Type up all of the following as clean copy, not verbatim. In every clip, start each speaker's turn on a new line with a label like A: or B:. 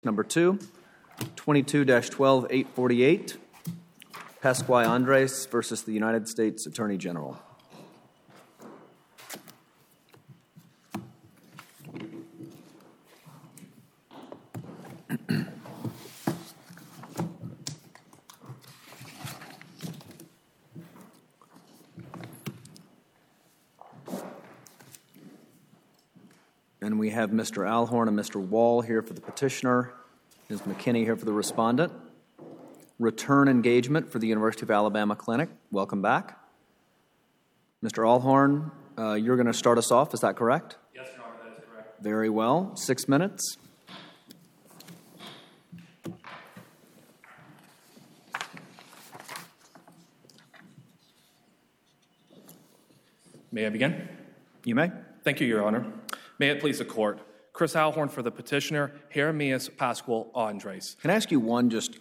A: Number 2, 22-12-848, Pascual Andres versus the United States Attorney General. And we have Mr. Alhorn and Mr. Wall here for the petitioner, Ms. McKinney here for the respondent. Return engagement for the University of Alabama Clinic. Welcome back. Mr. Alhorn, you're going to start us off, is that correct?
B: Yes, Your Honor, that is correct.
A: Very well. 6 minutes.
B: May I begin?
A: You may.
B: Thank you, Your Honor. May it please the Court. Chris Alhorn for the petitioner, Jeremias Pascual Andres.
A: Can I ask you one just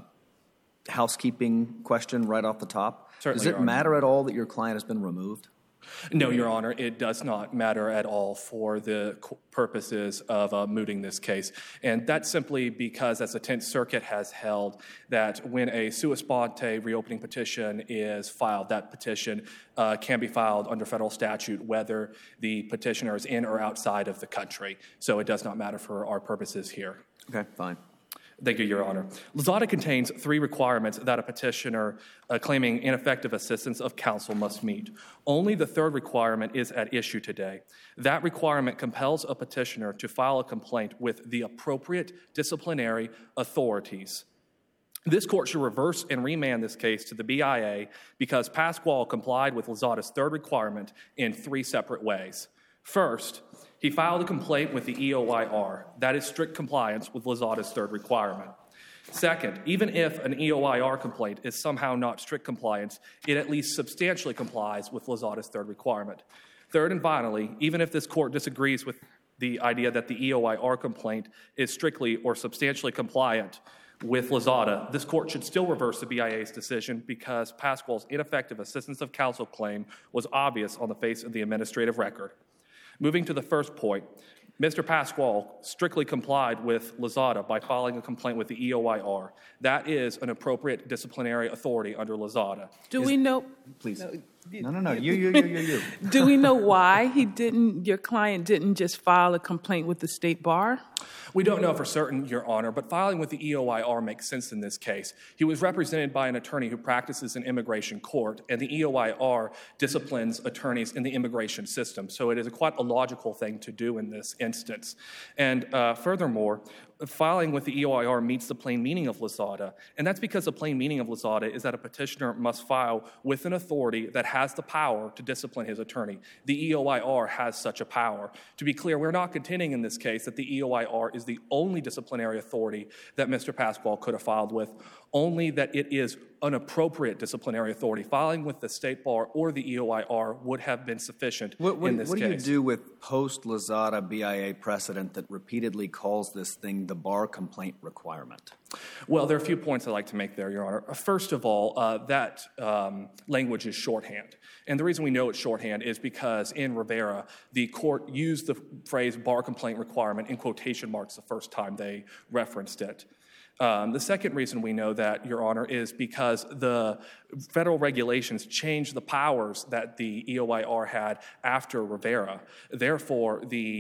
A: housekeeping question right off the top?
B: Certainly,
A: Does it
B: Your Honor.
A: matter at all that your client has been removed?
B: No, Your Honor, it does not matter at all for the purposes of mooting this case. And that's simply because, as the Tenth Circuit has held, that when a sua sponte reopening petition is filed, that petition can be filed under federal statute whether the petitioner is in or outside of the country. So it does not matter for our purposes here.
A: Okay, fine.
B: Thank you, Your Honor. Lozada contains 3 requirements that a petitioner claiming ineffective assistance of counsel must meet. Only the 3rd requirement is at issue today. That requirement compels a petitioner to file a complaint with the appropriate disciplinary authorities. This Court should reverse and remand this case to the BIA because Pascual complied with Lozada's 3rd requirement in 3 separate ways. First, he filed a complaint with the EOIR. That is strict compliance with Lozada's 3rd requirement. Second, even if an EOIR complaint is somehow not strict compliance, it at least substantially complies with Lozada's 3rd requirement. Third and finally, even if this Court disagrees with the idea that the EOIR complaint is strictly or substantially compliant with Lozada, this Court should still reverse the BIA's decision because Pascual's ineffective assistance of counsel claim was obvious on the face of the administrative record. Moving to the first point, Mr. Pascual strictly complied with Lozada by filing a complaint with the EOIR. That is an appropriate disciplinary authority under Lozada.
C: Do we know?
A: Please. No. You.
C: Do we know why your client didn't just file a complaint with the state bar?
B: We don't know for certain, Your Honor, but filing with the EOIR makes sense in this case. He was represented by an attorney who practices in immigration court, and the EOIR disciplines attorneys in the immigration system. So it is quite a logical thing to do in this instance. And furthermore, filing with the EOIR meets the plain meaning of Lozada, and that's because the plain meaning of Lozada is that a petitioner must file with an authority that has the power to discipline his attorney. The EOIR has such a power. To be clear, we're not contending in this case that the EOIR is the only disciplinary authority that Mr. Pascual could have filed with, only that it is an appropriate disciplinary authority. Filing with the state bar or the EOIR would have been sufficient in this case.
A: What do you do with post-Lozada BIA precedent that repeatedly calls this thing the bar complaint requirement?
B: Well, there are a few points I'd like to make there, Your Honor. First of all, that language is shorthand. And the reason we know it's shorthand is because in Rivera, the court used the phrase bar complaint requirement in quotation marks the first time they referenced it. The second reason we know that, Your Honor, is because the federal regulations changed the powers that the EOIR had after Rivera. Therefore,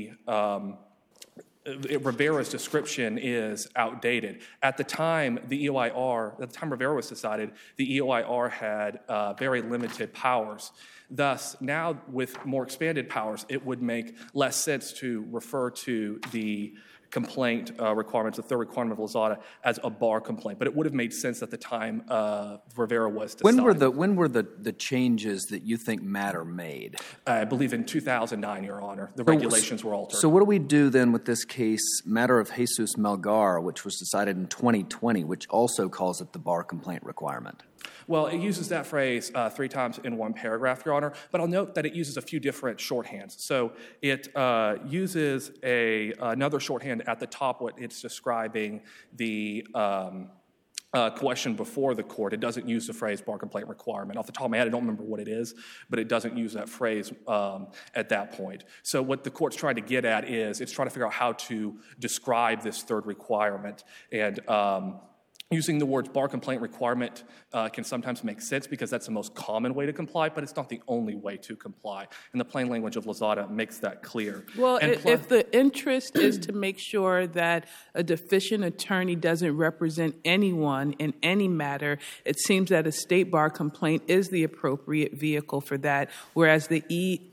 B: Rivera's description is outdated. At the time Rivera was decided, the EOIR had very limited powers. Thus, now with more expanded powers, it would make less sense to refer to the complaint requirements, the 3rd requirement of Lozada, as a bar complaint. But it would have made sense at the time Rivera was decided.
A: When were the changes that you think matter made?
B: I believe in 2009, Your Honor. The regulations were altered.
A: So what do we do then with this case, matter of Jesus Melgar, which was decided in 2020, which also calls it the bar complaint requirement?
B: Well, it uses that phrase 3 times in one paragraph, Your Honor, but I'll note that it uses a few different shorthands. So it uses another shorthand at the top when it's describing the question before the court, it doesn't use the phrase bar complaint requirement. Off the top of my head, I don't remember what it is, but it doesn't use that phrase at that point. So what the court's trying to get at is it's trying to figure out how to describe this third requirement. And using the words bar complaint requirement can sometimes make sense because that's the most common way to comply, but it's not the only way to comply. And the plain language of Lozada makes that clear.
C: Well,
B: And
C: if the interest is to make sure that a deficient attorney doesn't represent anyone in any matter, it seems that a state bar complaint is the appropriate vehicle for that, whereas the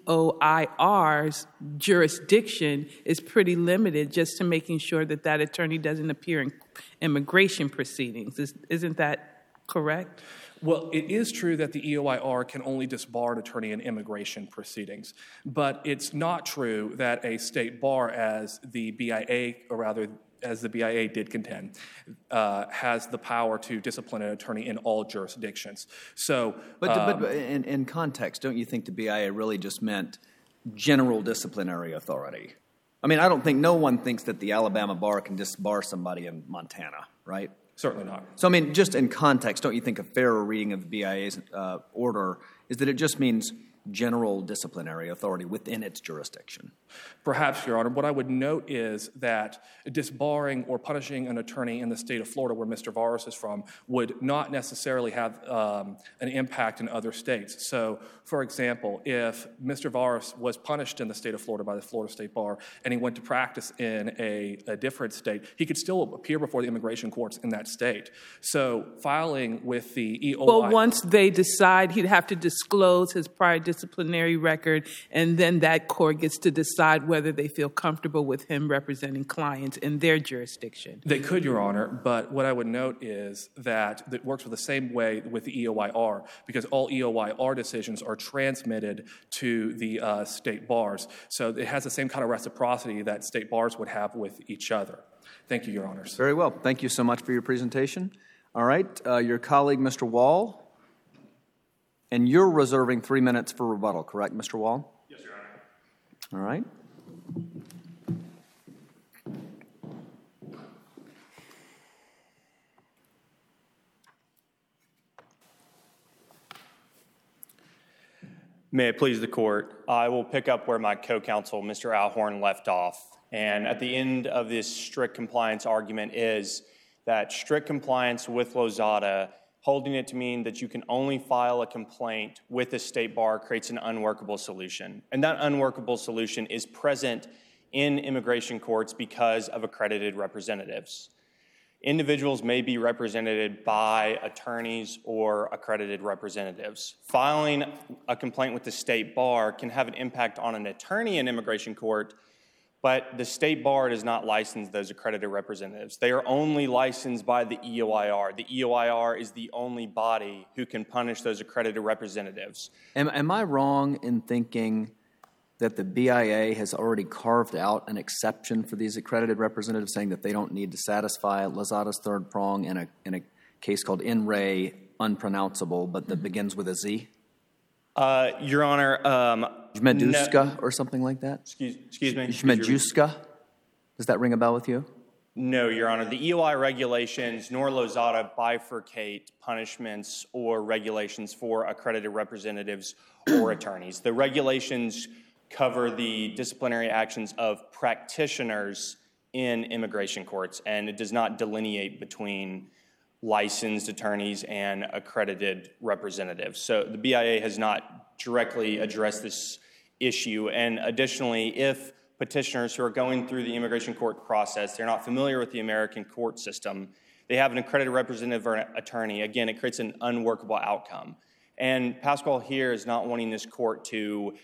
C: EOIR's jurisdiction is pretty limited just to making sure that that attorney doesn't appear in immigration proceedings. Isn't that correct?
B: Well, it is true that the EOIR can only disbar an attorney in immigration proceedings, but it's not true that a state bar, as the BIA, or rather as the BIA did contend, has the power to discipline an attorney in all jurisdictions. So,
A: But in context, don't you think the BIA really just meant general disciplinary authority? I mean, I don't think no one thinks that the Alabama bar can disbar somebody in Montana, right?
B: certainly not.
A: So, I mean, just in context, don't you think a fairer reading of the BIA's order is that it just means general disciplinary authority within its jurisdiction?
B: Perhaps, Your Honor. What I would note is that disbarring or punishing an attorney in the state of Florida, where Mr. Varas is from, would not necessarily have an impact in other states. So, for example, if Mr. Varas was punished in the state of Florida by the Florida State Bar and he went to practice in a different state, he could still appear before the immigration courts in that state. So, filing with the EOI...
C: Well, once they decide, he'd have to disclose his prior disciplinary record, and then that court gets to decide whether they feel comfortable with him representing clients in their jurisdiction.
B: They could, Your Honor, but what I would note is that it works with the same way with the EOIR, because all EOIR decisions are transmitted to the state bars. So it has the same kind of reciprocity that state bars would have with each other. Thank you, Your Honors.
A: Very well. Thank you so much for your presentation. All right, your colleague, Mr. Wall, and you're reserving 3 minutes for rebuttal, correct, Mr. Wall?
D: Yes, Your Honor.
A: All right.
D: May it please the court, I will pick up where my co-counsel, Mr. Alhorn, left off. And at the end of this strict compliance argument is that strict compliance with Lozada, holding it to mean that you can only file a complaint with the state bar, creates an unworkable solution. And that unworkable solution is present in immigration courts because of accredited representatives. Individuals may be represented by attorneys or accredited representatives. Filing a complaint with the state bar can have an impact on an attorney in immigration court, but the state bar does not license those accredited representatives. They are only licensed by the EOIR. The EOIR is the only body who can punish those accredited representatives.
A: Am I wrong in thinking that the BIA has already carved out an exception for these accredited representatives, saying that they don't need to satisfy Lozada's third prong in a case called In Re Unpronounceable, but that begins with a Z?
D: Your Honor,
A: Jmeduska or something like that?
D: Excuse me?
A: Jmeduska? Does that ring a bell with you?
D: No, Your Honor. The EOI regulations nor Lozada bifurcate punishments or regulations for accredited representatives or attorneys. The regulations cover the disciplinary actions of practitioners in immigration courts, and it does not delineate between licensed attorneys and accredited representatives. So the BIA has not directly addressed this issue. And additionally, if petitioners who are going through the immigration court process, they're not familiar with the American court system, they have an accredited representative or an attorney, again, it creates an unworkable outcome. And Pascual here is not wanting this court to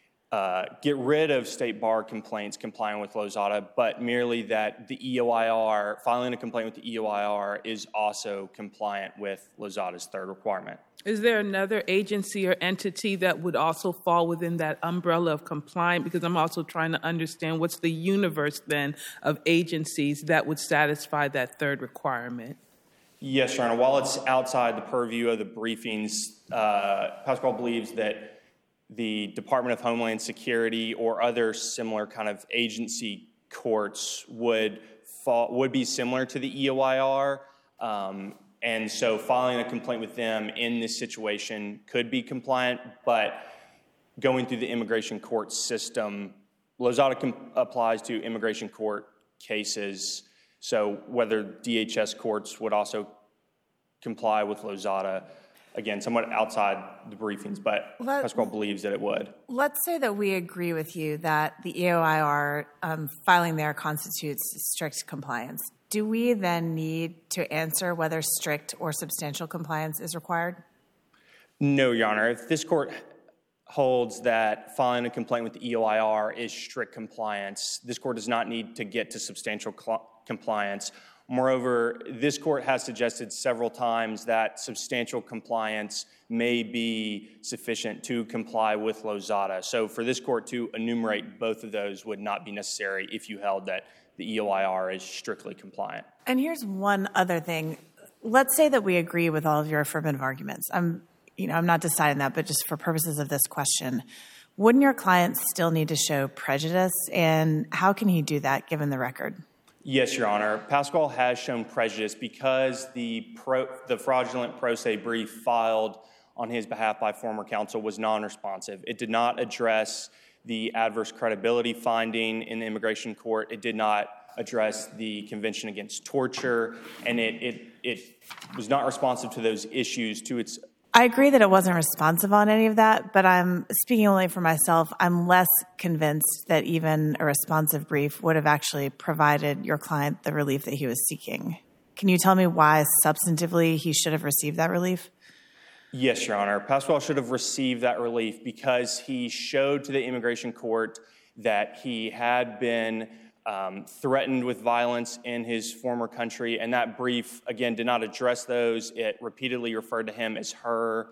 D: get rid of state bar complaints complying with Lozada, but merely that the EOIR, filing a complaint with the EOIR, is also compliant with Lozada's third requirement.
C: Is there another agency or entity that would also fall within that umbrella of compliant? Because I'm also trying to understand what's the universe then of agencies that would satisfy that third requirement.
D: Yes, Your Honor. While it's outside the purview of the briefings, Pascual believes that the Department of Homeland Security or other similar kind of agency courts would be similar to the EOIR, And so filing a complaint with them in this situation could be compliant, but going through the immigration court system, Lozada applies to immigration court cases. So whether DHS courts would also comply with Lozada, again, somewhat outside the briefings, but Pasquale believes that it would.
E: Let's say that we agree with you that the EOIR filing there constitutes strict compliance. Do we then need to answer whether strict or substantial compliance is required?
D: No, Your Honor. If this court holds that filing a complaint with the EOIR is strict compliance, this court does not need to get to substantial compliance. Moreover, this court has suggested several times that substantial compliance may be sufficient to comply with Lozada. So for this court to enumerate both of those would not be necessary if you held that the EOIR is strictly compliant.
E: And here's one other thing. Let's say that we agree with all of your affirmative arguments. I'm not deciding that, but just for purposes of this question, wouldn't your client still need to show prejudice? And how can he do that given the record?
D: Yes, Your Honor. Pasquale has shown prejudice because the fraudulent pro se brief filed on his behalf by former counsel was non-responsive. It did not address the adverse credibility finding in the immigration court. It did not address the Convention Against Torture, and it was not responsive to those issues to its.
E: I agree that it wasn't responsive on any of that, but I'm speaking only for myself. I'm less convinced that even a responsive brief would have actually provided your client the relief that he was seeking. Can you tell me why substantively he should have received that relief?
D: Yes, Your Honor. Pasquale should have received that relief because he showed to the immigration court that he had been threatened with violence in his former country, and that brief, again, did not address those. It repeatedly referred to him as her.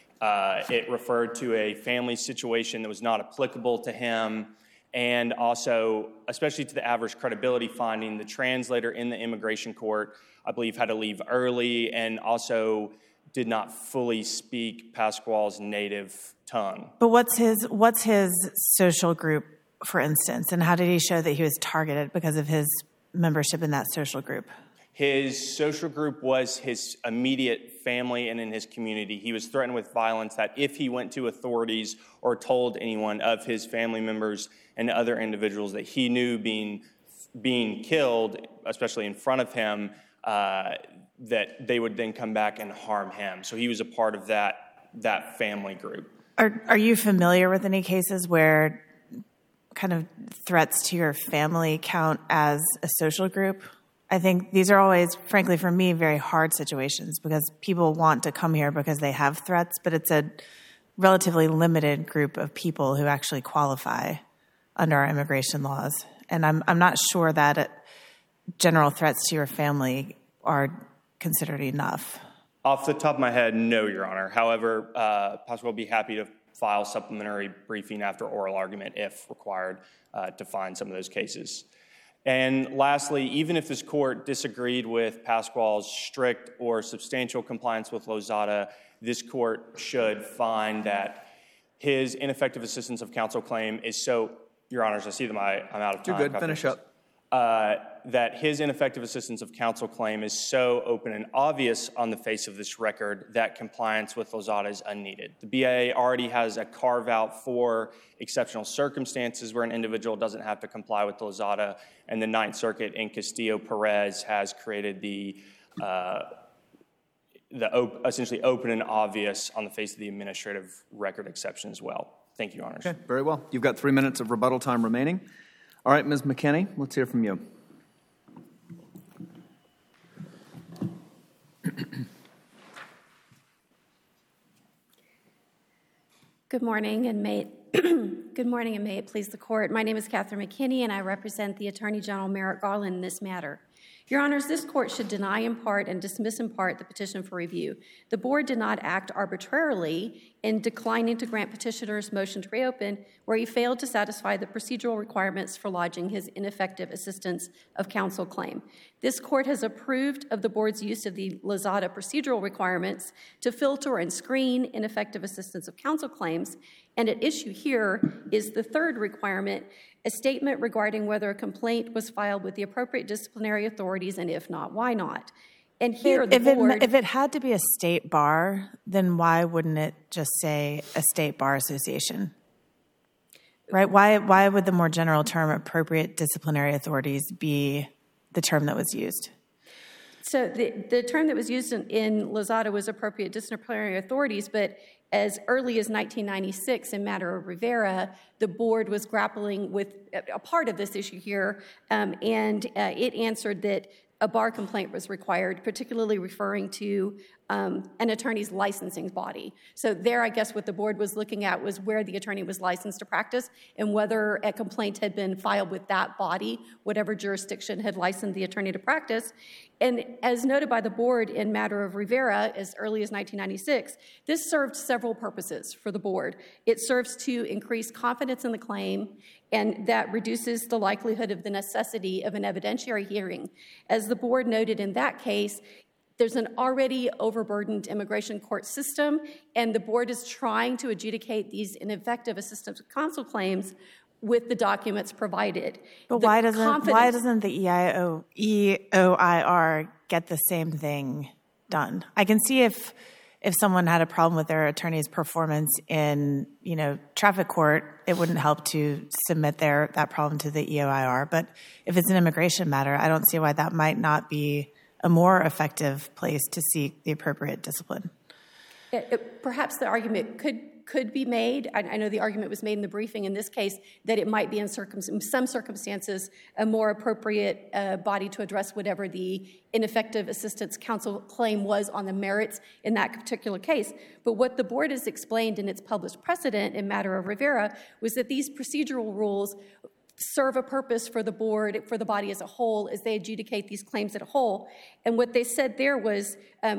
D: It referred to a family situation that was not applicable to him, and also, especially to the adverse credibility finding, the translator in the immigration court, I believe, had to leave early and also did not fully speak Pasquale's native tongue.
E: But what's his social group, for instance, and how did he show that he was targeted because of his membership in that social group?
D: His social group was his immediate family and in his community. He was threatened with violence that if he went to authorities or told anyone of his family members and other individuals that he knew being killed, especially in front of him, that they would then come back and harm him. So he was a part of that family group.
E: Are you familiar with any cases where kind of threats to your family count as a social group? I think these are always, frankly, for me, very hard situations because people want to come here because they have threats, but it's a relatively limited group of people who actually qualify under our immigration laws. And I'm not sure that general threats to your family are considered enough.
D: Off the top of my head, no, Your Honor. However, Pasquale will be happy to file supplementary briefing after oral argument if required to find some of those cases. And lastly, even if this court disagreed with Pasquale's strict or substantial compliance with Lozada, this court should find that his ineffective assistance of counsel claim is so, Your Honors, I see that I'm out of time.
A: You're good. Finish up.
D: That his ineffective assistance of counsel claim is so open and obvious on the face of this record that compliance with Lozada is unneeded. The BIA already has a carve-out for exceptional circumstances where an individual doesn't have to comply with Lozada, and the Ninth Circuit in Castillo-Perez has created the essentially open and obvious on the face of the administrative record exception as well. Thank you, Your Honors.
A: Okay, very well. You've got 3 minutes of rebuttal time remaining. All right, Ms. McKinney, let's hear from you.
F: Good morning, and may it please the Court. My name is Catherine McKinney, and I represent the Attorney General Merrick Garland in this matter. Your Honors, this Court should deny in part and dismiss in part the petition for review. The Board did not act arbitrarily in declining to grant petitioner's motion to reopen, where he failed to satisfy the procedural requirements for lodging his ineffective assistance of counsel claim. This Court has approved of the Board's use of the Lozada procedural requirements to filter and screen ineffective assistance of counsel claims, and at issue here is the third requirement, a statement regarding whether a complaint was filed with the appropriate disciplinary authorities, and if not, why not. And here, the board...
E: If it had to be a state bar, then why wouldn't it just say a state bar association? Right? Why would the more general term appropriate disciplinary authorities be the term that was used?
F: So the term that was used in Lozada was appropriate disciplinary authorities, but as early as 1996 in matter of Rivera, the board was grappling with a part of this issue here, and it answered that a bar complaint was required, particularly referring to an attorney's licensing body. So there, I guess what the board was looking at was where the attorney was licensed to practice and whether a complaint had been filed with that body, whatever jurisdiction had licensed the attorney to practice. And as noted by the board in matter of Rivera as early as 1996, this served several purposes for the board. It serves to increase confidence in the claim, and that reduces the likelihood of the necessity of an evidentiary hearing. As the board noted in that case, there's an already overburdened immigration court system, and the board is trying to adjudicate these ineffective assistance of counsel claims with the documents provided.
E: But why doesn't the EOIR get the same thing done? I can see if someone had a problem with their attorney's performance in, traffic court, it wouldn't help to submit that problem to the EOIR. But if it's an immigration matter, I don't see why that might not be a more effective place to seek the appropriate discipline.
F: Perhaps the argument could be made. I know the argument was made in the briefing in this case that it might be in some circumstances a more appropriate body to address whatever the ineffective assistance counsel claim was on the merits in that particular case. But what the board has explained in its published precedent in matter of Rivera was that these procedural rules serve a purpose for the board, for the body as a whole, as they adjudicate these claims as a whole. And what they said there was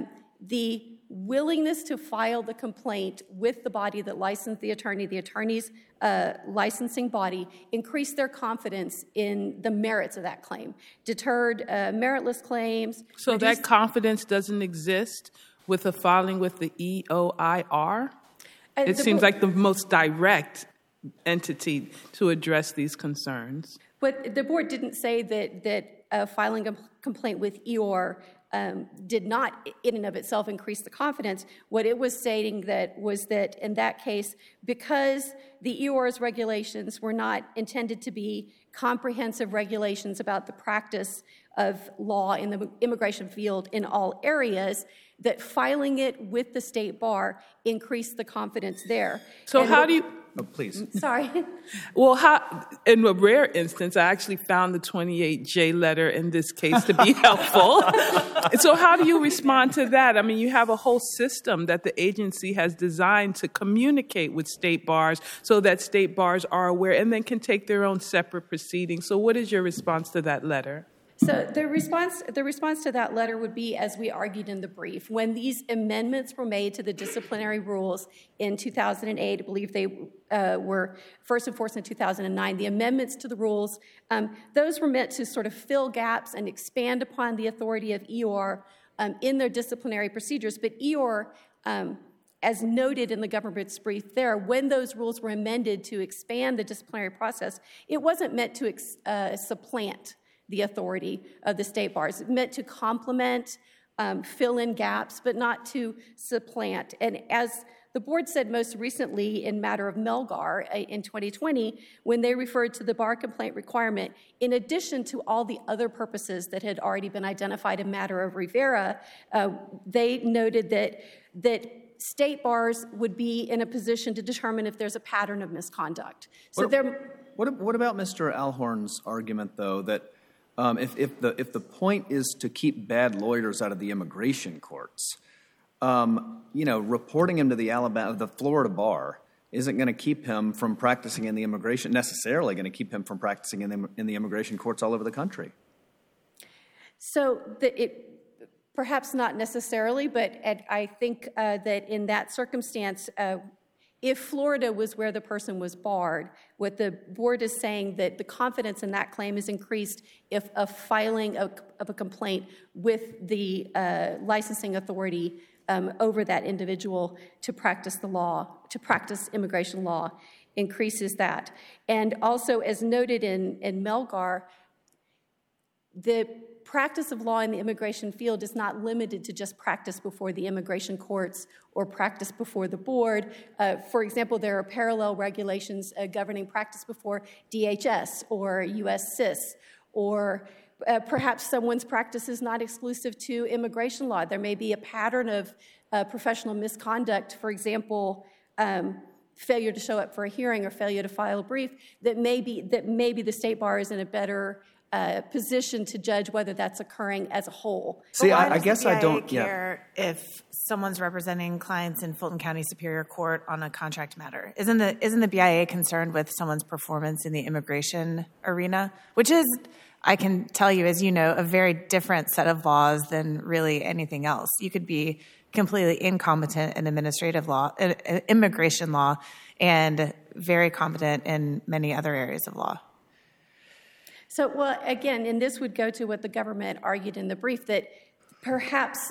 F: the willingness to file the complaint with the body that licensed the attorney's licensing body, increased their confidence in the merits of that claim, deterred meritless claims.
C: So that confidence doesn't exist with a filing with the EOIR? It seems like the most direct entity to address these concerns.
F: But the board didn't say that filing a complaint with EOIR did not in and of itself increase the confidence. What it was stating was that in that case, because the EOIR's regulations were not intended to be comprehensive regulations about the practice of law in the immigration field in all areas, that filing it with the state bar increased the confidence there.
C: So how do you...
A: Oh, please.
F: Sorry.
C: Well, in a rare instance, I actually found the 28J letter in this case to be helpful. So how do you respond to that? I mean, you have a whole system that the agency has designed to communicate with state bars so that state bars are aware and then can take their own separate proceedings. So what is your response to that letter?
F: So the response to that letter would be, as we argued in the brief, when these amendments were made to the disciplinary rules in 2008, I believe they were first enforced in 2009, the amendments to the rules, those were meant to sort of fill gaps and expand upon the authority of EOIR in their disciplinary procedures. But EOIR, as noted in the government's brief there, when those rules were amended to expand the disciplinary process, it wasn't meant to supplant the authority of the state bars. It meant to complement, fill in gaps, but not to supplant. And as the board said most recently in matter of Melgar in 2020, when they referred to the bar complaint requirement, in addition to all the other purposes that had already been identified in matter of Rivera, they noted that state bars would be in a position to determine if there's a pattern of misconduct. So
A: What about Mr. Alhorn's argument, though, that if the point is to keep bad lawyers out of the immigration courts, reporting him to the Florida bar isn't going to keep him from practicing in the immigration, necessarily going to keep him from practicing in the immigration courts all over the country?
F: So perhaps not necessarily, but I think that in that circumstance, if Florida was where the person was barred, what the board is saying that the confidence in that claim is increased if a filing of a complaint with the licensing authority over that individual to practice the law, to practice immigration law, increases that. And also, as noted in Melgar, the practice of law in the immigration field is not limited to just practice before the immigration courts or practice before the board. For example, there are parallel regulations governing practice before DHS or U.S. CIS, or perhaps someone's practice is not exclusive to immigration law. There may be a pattern of professional misconduct, for example, failure to show up for a hearing or failure to file a brief, that maybe the state bar is in a better position to judge whether that's occurring as a whole.
A: See, I guess I don't
E: care if someone's representing clients in Fulton County Superior Court on a contract matter. Isn't the BIA concerned with someone's performance in the immigration arena, which is, I can tell you, as you know, a very different set of laws than really anything else. You could be completely incompetent in administrative law, immigration law, and very competent in many other areas of law.
F: So, well, again, and this would go to what the government argued in the brief, that perhaps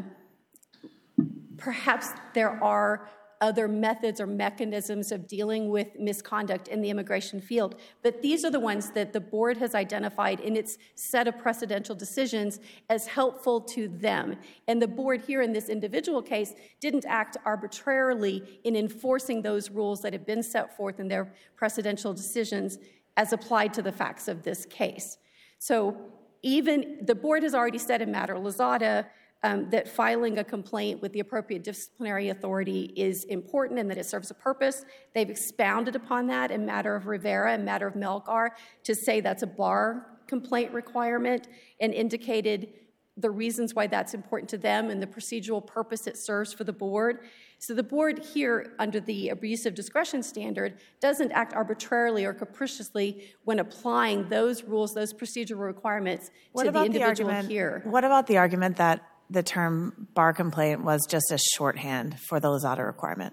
F: there are other methods or mechanisms of dealing with misconduct in the immigration field. But these are the ones that the board has identified in its set of precedential decisions as helpful to them. And the board here in this individual case didn't act arbitrarily in enforcing those rules that have been set forth in their precedential decisions as applied to the facts of this case. So even the board has already said in matter of Lozada that filing a complaint with the appropriate disciplinary authority is important and that it serves a purpose. They've expounded upon that in matter of Rivera and matter of Melgar to say that's a bar complaint requirement and indicated the reasons why that's important to them and the procedural purpose it serves for the board. So the board here, under the abusive discretion standard, doesn't act arbitrarily or capriciously when applying those rules, those procedural requirements to the individual here.
E: What about the argument that the term bar complaint was just a shorthand for the Lozada requirement?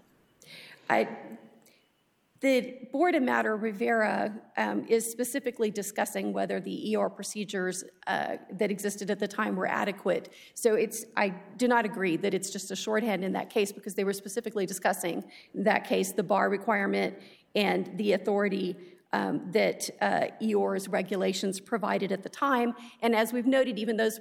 F: The board in matter of Rivera is specifically discussing whether the EOR procedures that existed at the time were adequate. So I do not agree that it's just a shorthand in that case, because they were specifically discussing, in that case, the bar requirement and the authority that EOR's regulations provided at the time. And as we've noted, even those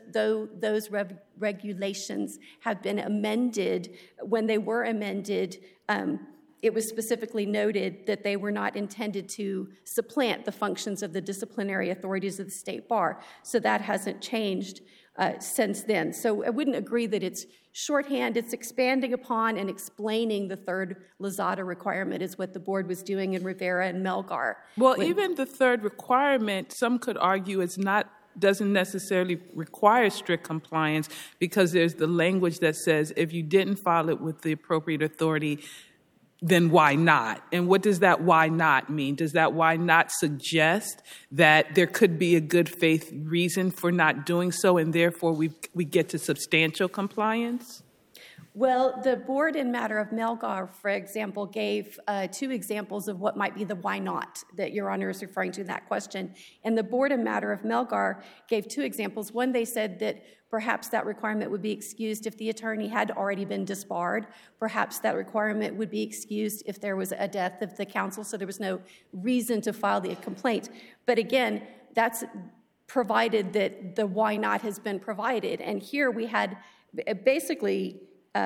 F: regulations have been amended. When they were amended, it was specifically noted that they were not intended to supplant the functions of the disciplinary authorities of the state bar. So that hasn't changed since then. So I wouldn't agree that it's shorthand. It's expanding upon and explaining the third Lozada requirement is what the board was doing in Rivera and Melgar.
C: Well, even the third requirement, some could argue, doesn't necessarily require strict compliance, because there's the language that says if you didn't file it with the appropriate authority, then why not? And what does that why not mean? Does that why not suggest that there could be a good faith reason for not doing so, and therefore we get to substantial compliance?
F: Well, the board in matter of Melgar, for example, gave two examples of what might be the why not that Your Honor is referring to in that question. And the board in matter of Melgar gave two examples. One, they said that perhaps that requirement would be excused if the attorney had already been disbarred. Perhaps that requirement would be excused if there was a death of the counsel, so there was no reason to file the complaint. But again, that's provided that the why not has been provided. And here we had basically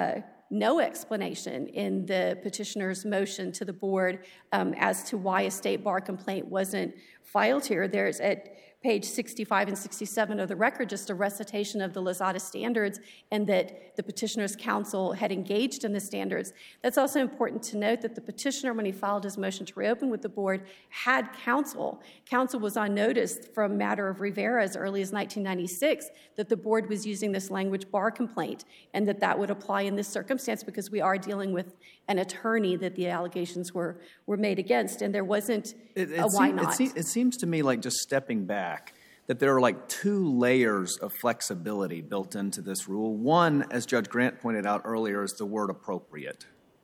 F: no explanation in the petitioner's motion to the board as to why a state bar complaint wasn't filed here. There's at page 65 and 67 of the record just a recitation of the Lozada standards and that the petitioner's counsel had engaged in the standards. That's also important to note that the petitioner, when he filed his motion to reopen with the board, had counsel. Counsel was on notice from matter of Rivera as early as 1996 that the board was using this language bar complaint and that would apply in this circumstance because we are dealing with an attorney that the allegations were made against, and there wasn't a why not.
A: It seems to me like, just stepping back, that there are like two layers of flexibility built into this rule. One, as Judge Grant pointed out earlier, is the word appropriate.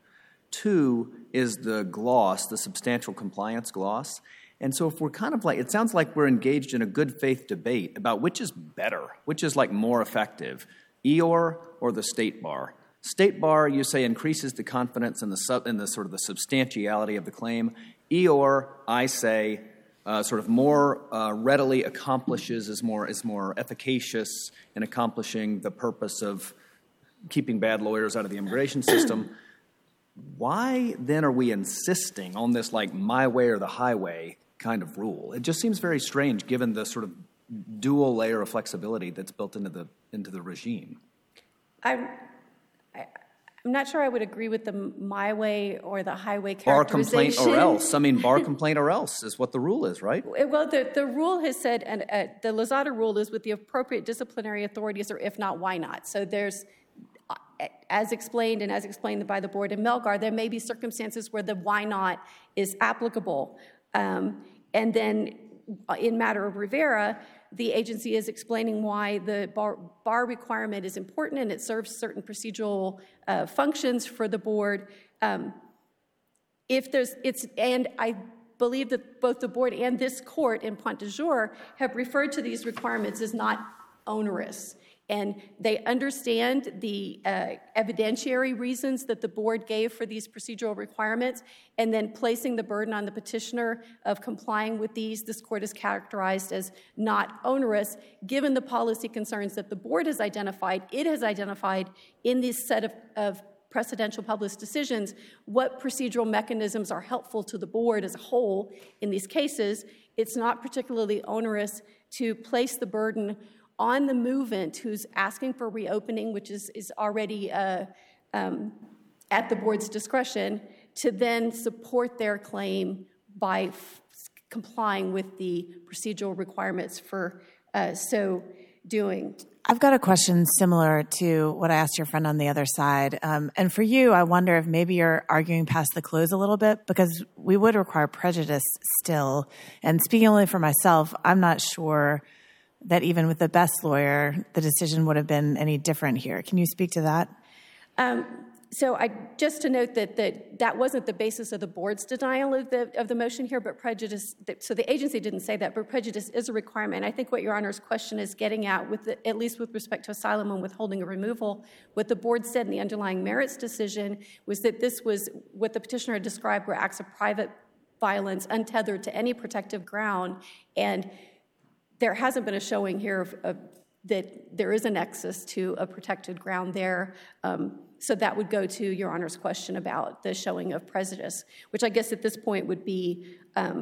A: Two is the gloss, the substantial compliance gloss. And so if we're kind of like, it sounds like we're engaged in a good faith debate about which is better, which is like more effective, EOR or the state bar. State bar, you say, increases the confidence in the sort of the substantiality of the claim. EOR, I say, sort of more readily accomplishes, is more efficacious in accomplishing the purpose of keeping bad lawyers out of the immigration system, why then are we insisting on this like my way or the highway kind of rule? It just seems very strange given the sort of dual layer of flexibility that's built into the regime.
F: I'm not sure I would agree with the my way or the highway
A: Bar
F: characterization.
A: complaint or else. I mean, bar complaint or else is what the rule is, right?
F: Well, the rule has said, and the Lozada rule is with the appropriate disciplinary authorities, or if not, why not? So there's, as explained and as explained by the board in Melgar, there may be circumstances where the why not is applicable. And then in matter of Rivera, the agency is explaining why the bar requirement is important and it serves certain procedural functions for the board. And I believe that both the board and this court in Pointe du Jour have referred to these requirements as not onerous. And they understand the evidentiary reasons that the board gave for these procedural requirements, and then placing the burden on the petitioner of complying with these, this court is characterized as not onerous, given the policy concerns that the board has identified. It has identified in this set of precedential published decisions what procedural mechanisms are helpful to the board as a whole in these cases. It's not particularly onerous to place the burden on the movant who's asking for reopening, which is already at the board's discretion, to then support their claim by complying with the procedural requirements for so doing.
E: I've got a question similar to what I asked your friend on the other side. And for you, I wonder if maybe you're arguing past the close a little bit, because we would require prejudice still. And speaking only for myself, I'm not sure that even with the best lawyer, the decision would have been any different here. Can you speak to that?
F: So just to note that wasn't the basis of the board's denial of the motion here, but prejudice, so the agency didn't say that, but prejudice is a requirement. And I think what Your Honor's question is getting at, at least with respect to asylum and withholding a removal, what the board said in the underlying merits decision was that this was what the petitioner described were acts of private violence untethered to any protective ground, and there hasn't been a showing here that there is a nexus to a protected ground there. So that would go to Your Honor's question about the showing of prejudice, which I guess at this point would be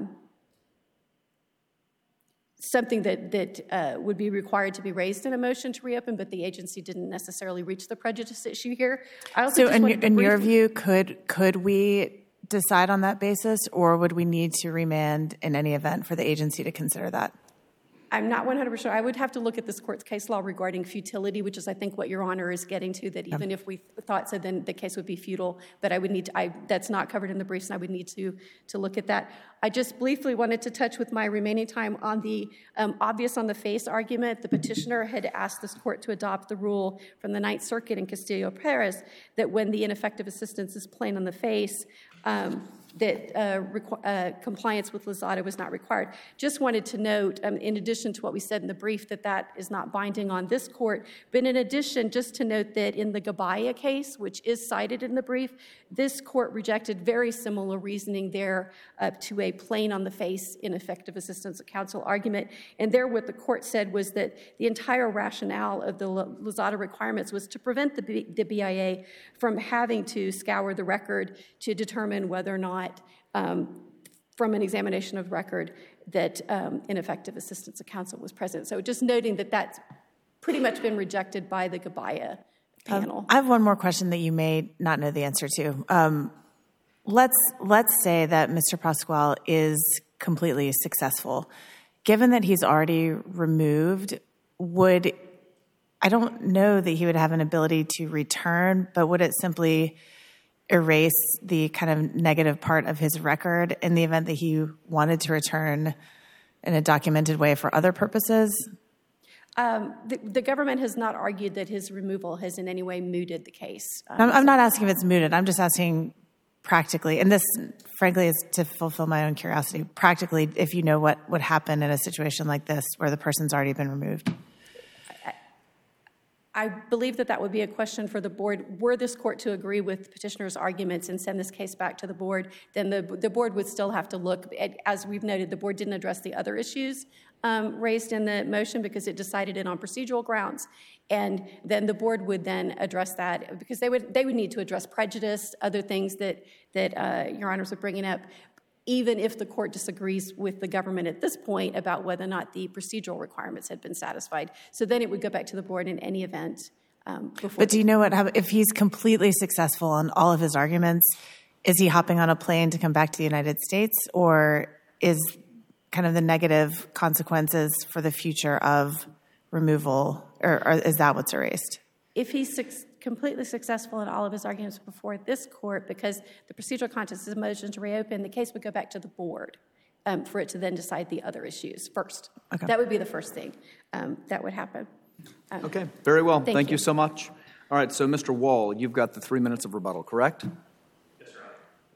F: something that would be required to be raised in a motion to reopen, but the agency didn't necessarily reach the prejudice issue here. I also
E: so in your view, could we decide on that basis, or would we need to remand in any event for the agency to consider that?
F: I'm not 100% sure. I would have to look at this court's case law regarding futility, which is, I think, what Your Honor is getting to, that even if we thought so, then the case would be futile. But I would need to, that's not covered in the briefs, and I would need to look at that. I just briefly wanted to touch with my remaining time on the obvious on the face argument. The petitioner had asked this court to adopt the rule from the Ninth Circuit in Castillo-Perez that when the ineffective assistance is plain on the face, that compliance with Lozada was not required. Just wanted to note, in addition to what we said in the brief, that is not binding on this court, but in addition, just to note that in the Gabaya case, which is cited in the brief, this court rejected very similar reasoning there to a plain on the face ineffective assistance of counsel argument. And there what the court said was that the entire rationale of the Lozada requirements was to prevent the BIA from having to scour the record to determine whether or not from an examination of record that ineffective assistance of counsel was present. So just noting that that's pretty much been rejected by the Gabaya panel.
E: I have one more question that you may not know the answer to. Let's say that Mr. Pascual is completely successful. Given that he's already removed, I don't know that he would have an ability to return, but would it simply erase the kind of negative part of his record in the event that he wanted to return in a documented way for other purposes?
F: The government has not argued that his removal has in any way mooted the case.
E: I'm not asking if it's mooted. I'm just asking practically, and this, frankly, is to fulfill my own curiosity, practically, if you know what would happen in a situation like this where the person's already been removed.
F: I believe that would be a question for the board. Were this court to agree with petitioner's arguments and send this case back to the board, then the board would still have to look at, as we've noted, the board didn't address the other issues raised in the motion because it decided it on procedural grounds. And then the board would then address that because they would need to address prejudice, other things that Your Honors are bringing up, even if the court disagrees with the government at this point about whether or not the procedural requirements had been satisfied. So then it would go back to the board in any event.
E: But do you know if he's completely successful on all of his arguments, is he hopping on a plane to come back to the United States, or is kind of the negative consequences for the future of removal, or is that what's erased?
F: If he's completely successful in all of his arguments before this court, because the procedural context is a motion to reopen, the case would go back to the board for it to then decide the other issues first. Okay. That would be the first thing that would happen.
A: Okay, very well. Thank
F: you
A: you so much. All right, so Mr. Wall, you've got the 3 minutes of rebuttal, correct?
B: Yes, Your Honor.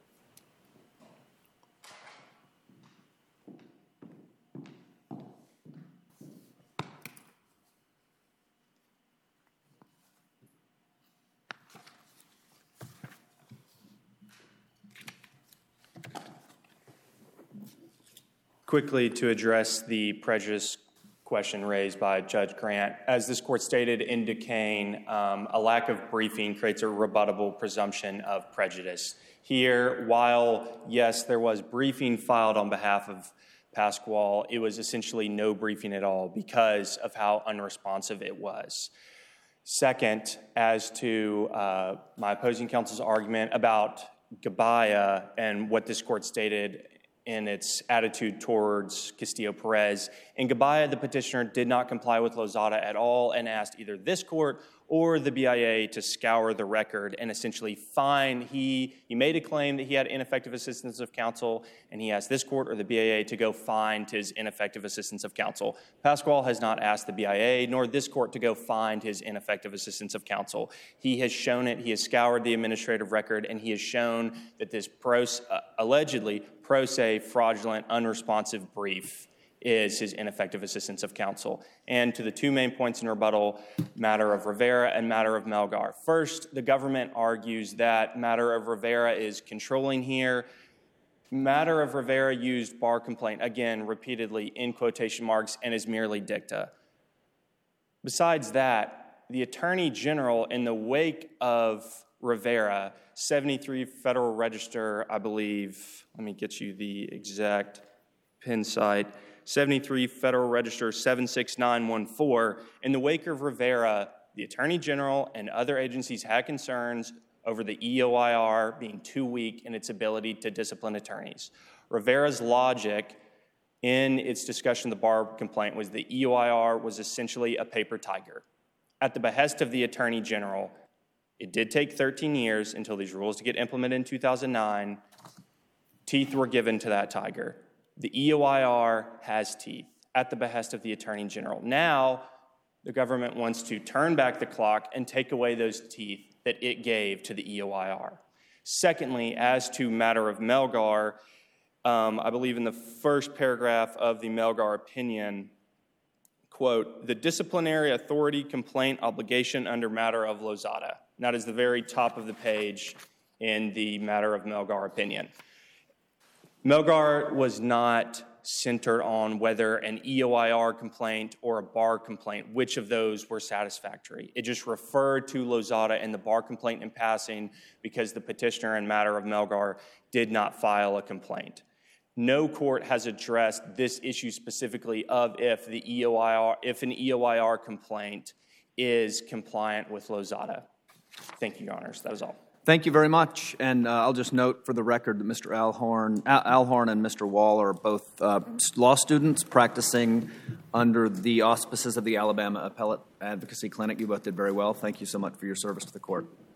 D: Quickly to address the prejudice question raised by Judge Grant. As this court stated in Duquesne, a lack of briefing creates a rebuttable presumption of prejudice. Here, while, yes, there was briefing filed on behalf of Pasquale, it was essentially no briefing at all because of how unresponsive it was. Second, as to my opposing counsel's argument about Gabaya and what this court stated in its attitude towards Castillo-Perez. In Gabaya, the petitioner did not comply with Lozada at all and asked either this court or the BIA to scour the record and essentially find he made a claim that he had ineffective assistance of counsel, and he asked this court or the BIA to go find his ineffective assistance of counsel. Pasquale has not asked the BIA nor this court to go find his ineffective assistance of counsel. He has shown it. He has scoured the administrative record, and he has shown that this allegedly pro se, fraudulent, unresponsive brief is his ineffective assistance of counsel. And to the two main points in rebuttal, matter of Rivera and matter of Melgar. First, the government argues that matter of Rivera is controlling here. Matter of Rivera used bar complaint, again, repeatedly in quotation marks, and is merely dicta. Besides that, the Attorney General, in the wake of Rivera, 73 Federal Register, I believe, let me get you the exact pin site, 73 Federal Register 76914. In the wake of Rivera, the Attorney General and other agencies had concerns over the EOIR being too weak in its ability to discipline attorneys. Rivera's logic in its discussion of the bar complaint was the EOIR was essentially a paper tiger. At the behest of the Attorney General, it did take 13 years until these rules to get implemented in 2009. Teeth were given to that tiger. The EOIR has teeth at the behest of the Attorney General. Now, the government wants to turn back the clock and take away those teeth that it gave to the EOIR. Secondly, as to matter of Melgar, I believe in the first paragraph of the Melgar opinion, quote, the disciplinary authority complaint obligation under matter of Lozada. And that is the very top of the page in the matter of Melgar opinion. Melgar was not centered on whether an EOIR complaint or a bar complaint, which of those were satisfactory. It just referred to Lozada and the bar complaint in passing because the petitioner in matter of Melgar did not file a complaint. No court has addressed this issue specifically of if an EOIR complaint is compliant with Lozada. Thank you, Your Honors. That is all.
A: Thank you very much. And I'll just note for the record that Mr. Alhorn and Mr. Wall are both law students practicing under the auspices of the Alabama Appellate Advocacy Clinic. You both did very well. Thank you so much for your service to the court.